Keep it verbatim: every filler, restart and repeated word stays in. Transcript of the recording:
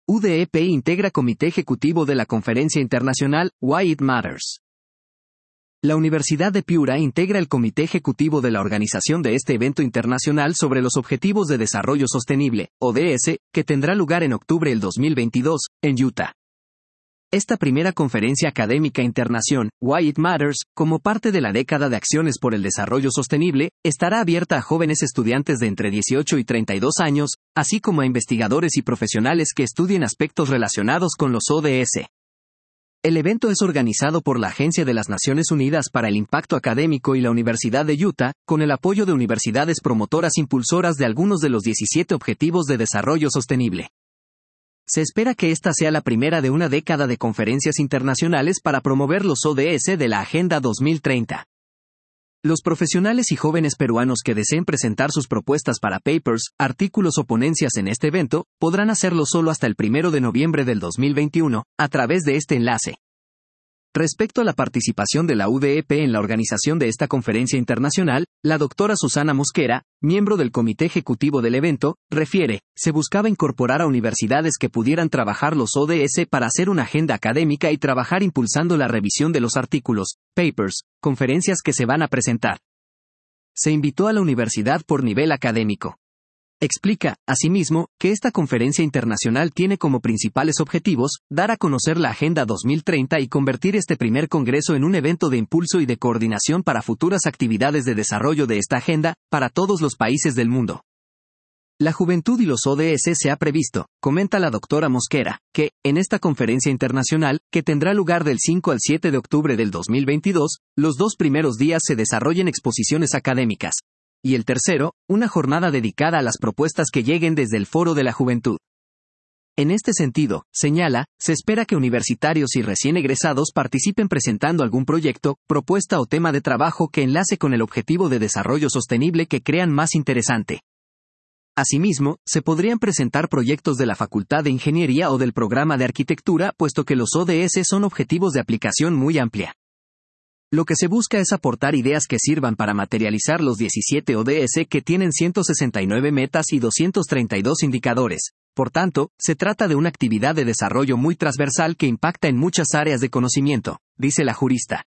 U D E P integra Comité Ejecutivo de la Conferencia Internacional Why It Matters. La Universidad de Piura integra el Comité Ejecutivo de la organización de este evento internacional sobre los Objetivos de Desarrollo Sostenible, O D S, que tendrá lugar en octubre del dos mil veintidós, en Utah. Esta primera conferencia académica internacional, Why It Matters, como parte de la década de acciones por el desarrollo sostenible, estará abierta a jóvenes estudiantes de entre dieciocho y treinta y dos años, así como a investigadores y profesionales que estudien aspectos relacionados con los O D S. El evento es organizado por la Agencia de las Naciones Unidas para el Impacto Académico y la Universidad de Utah, con el apoyo de universidades promotoras impulsoras de algunos de los diecisiete Objetivos de Desarrollo Sostenible. Se espera que esta sea la primera de una década de conferencias internacionales para promover los O D S de la Agenda dos mil treinta. Los profesionales y jóvenes peruanos que deseen presentar sus propuestas para papers, artículos o ponencias en este evento, podrán hacerlo solo hasta el primero de noviembre del dos mil veintiuno, a través de este enlace. Respecto a la participación de la U D E P en la organización de esta conferencia internacional, la doctora Susana Mosquera, miembro del comité ejecutivo del evento, refiere, se buscaba incorporar a universidades que pudieran trabajar los O D S para hacer una agenda académica y trabajar impulsando la revisión de los artículos, papers, conferencias que se van a presentar. Se invitó a la universidad por nivel académico. Explica, asimismo, que esta conferencia internacional tiene como principales objetivos, dar a conocer la Agenda dos mil treinta y convertir este primer congreso en un evento de impulso y de coordinación para futuras actividades de desarrollo de esta agenda, para todos los países del mundo. La juventud y los O D S se ha previsto, comenta la doctora Mosquera, que, en esta conferencia internacional, que tendrá lugar del cinco al siete de octubre del dos mil veintidós, los dos primeros días se desarrollen exposiciones académicas. Y el tercero, una jornada dedicada a las propuestas que lleguen desde el Foro de la Juventud. En este sentido, señala, se espera que universitarios y recién egresados participen presentando algún proyecto, propuesta o tema de trabajo que enlace con el objetivo de desarrollo sostenible que crean más interesante. Asimismo, se podrían presentar proyectos de la Facultad de Ingeniería o del programa de Arquitectura, puesto que los O D S son objetivos de aplicación muy amplia. Lo que se busca es aportar ideas que sirvan para materializar los diecisiete O D S que tienen ciento sesenta y nueve metas y doscientos treinta y dos indicadores. Por tanto, se trata de una actividad de desarrollo muy transversal que impacta en muchas áreas de conocimiento, dice la jurista.